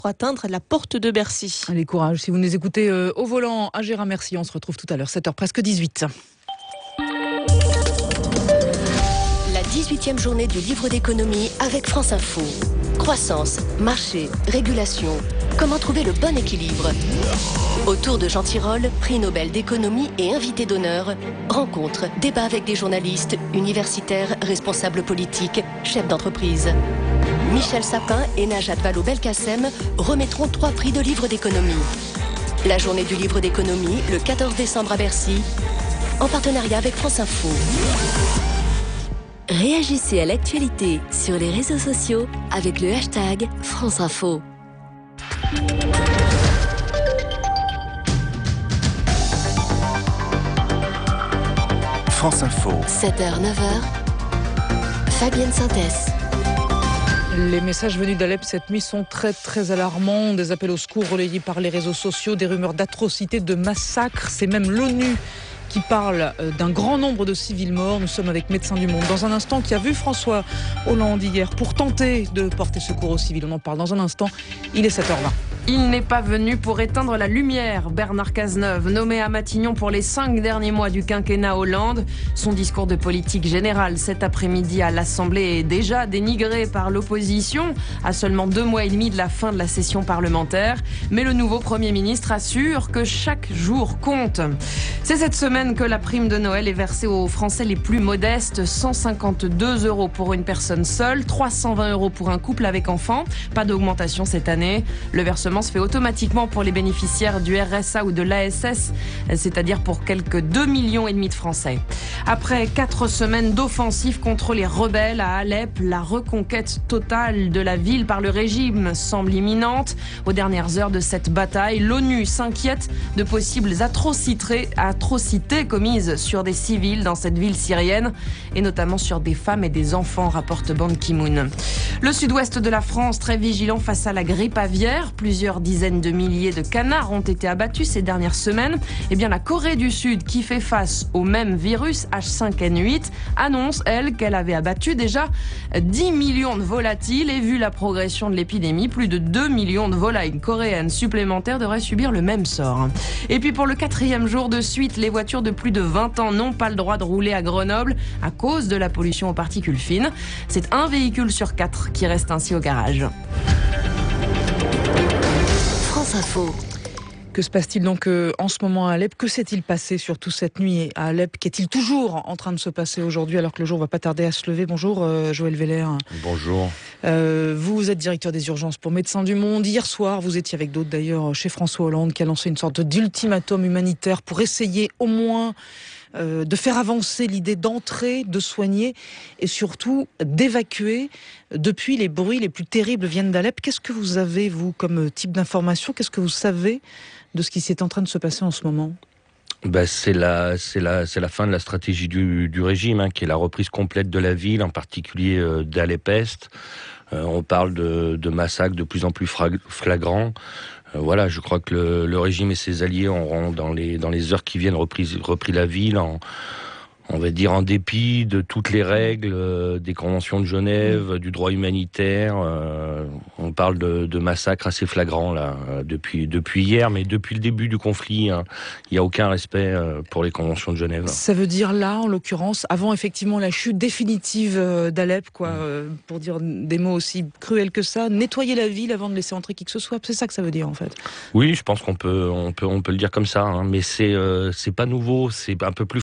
pour atteindre la porte de Bercy. Allez, courage. Si vous nous écoutez au volant à Gérard Mercier, on se retrouve tout à l'heure, 7h presque 18. La 18e journée du livre d'économie avec France Info. Croissance, marché, régulation. Comment trouver le bon équilibre? Autour de Jean Tirole, prix Nobel d'économie et invité d'honneur, rencontres, débats avec des journalistes, universitaires, responsables politiques, chefs d'entreprise. Michel Sapin et Najat Vallaud-Belkacem remettront 3 prix de livre d'économie. La journée du livre d'économie, le 14 décembre à Bercy, en partenariat avec France Info. Réagissez à l'actualité sur les réseaux sociaux avec le hashtag France Info. France Info. 7h, 9h, Fabienne Synthèse. Les messages venus d'Alep cette nuit sont très très alarmants. Des appels au secours relayés par les réseaux sociaux, des rumeurs d'atrocités, de massacres. C'est même l'ONU qui parle d'un grand nombre de civils morts. Nous sommes avec Médecins du Monde. Dans un instant, qui a vu François Hollande hier pour tenter de porter secours aux civils. On en parle dans un instant. Il est 7h20. Il n'est pas venu pour éteindre la lumière. Bernard Cazeneuve, nommé à Matignon pour les 5 derniers mois du quinquennat Hollande. Son discours de politique générale cet après-midi à l'Assemblée est déjà dénigré par l'opposition, à seulement 2 mois et demi de la fin de la session parlementaire. Mais le nouveau Premier ministre assure que chaque jour compte. C'est cette semaine que la prime de Noël est versée aux Français les plus modestes. 152 € pour une personne seule, 320 € pour un couple avec enfant. Pas d'augmentation cette année. Le versement se fait automatiquement pour les bénéficiaires du RSA ou de l'ASS, c'est-à-dire pour quelques 2,5 millions de Français. Après 4 semaines d'offensive contre les rebelles à Alep, la reconquête totale de la ville par le régime semble imminente. Aux dernières heures de cette bataille, l'ONU s'inquiète de possibles atrocités commises sur des civils dans cette ville syrienne, et notamment sur des femmes et des enfants, rapporte Ban Ki-moon. Le sud-ouest de la France, très vigilant face à la grippe aviaire. Plusieurs dizaines de milliers de canards ont été abattus ces dernières semaines. Eh bien, la Corée du Sud, qui fait face au même virus H5N8, annonce, elle, qu'elle avait abattu déjà 10 millions de volatiles. Et vu la progression de l'épidémie, plus de 2 millions de volailles coréennes supplémentaires devraient subir le même sort. Et puis pour le 4e jour de suite, les voitures de plus de 20 ans n'ont pas le droit de rouler à Grenoble à cause de la pollution aux particules fines. C'est 1 véhicule sur 4 qui reste ainsi au garage. France Info. Que se passe-t-il donc en ce moment à Alep? Que s'est-il passé surtout cette nuit à Alep? Qu'est-il toujours en train de se passer aujourd'hui alors que le jour va pas tarder à se lever? Bonjour Joël Veller. Bonjour. Vous êtes directeur des urgences pour Médecins du Monde. Hier soir, vous étiez avec d'autres d'ailleurs chez François Hollande qui a lancé une sorte d'ultimatum humanitaire pour essayer au moins de faire avancer l'idée d'entrer, de soigner et surtout d'évacuer. Depuis, les bruits les plus terribles viennent d'Alep. Qu'est-ce que vous avez, vous, comme type d'information? Qu'est-ce que vous savez de ce qui s'est en train de se passer en ce moment? C'est la fin de la stratégie du régime, qui est la reprise complète de la ville, en particulier d'Alep-Est. On parle de massacres de plus en plus flagrants. Voilà, je crois que le régime et ses alliés auront, dans les heures qui viennent, repris la ville on va dire en dépit de toutes les règles des conventions de Genève, du droit humanitaire. On parle de massacres assez flagrants là depuis hier, mais depuis le début du conflit, il n'y a aucun respect pour les conventions de Genève. Ça veut dire là, en l'occurrence, avant effectivement la chute définitive d'Alep, pour dire des mots aussi cruels que ça, nettoyer la ville avant de laisser entrer qui que ce soit. C'est ça que ça veut dire en fait. Oui, je pense qu'on peut le dire comme ça, mais c'est pas nouveau, c'est un peu plus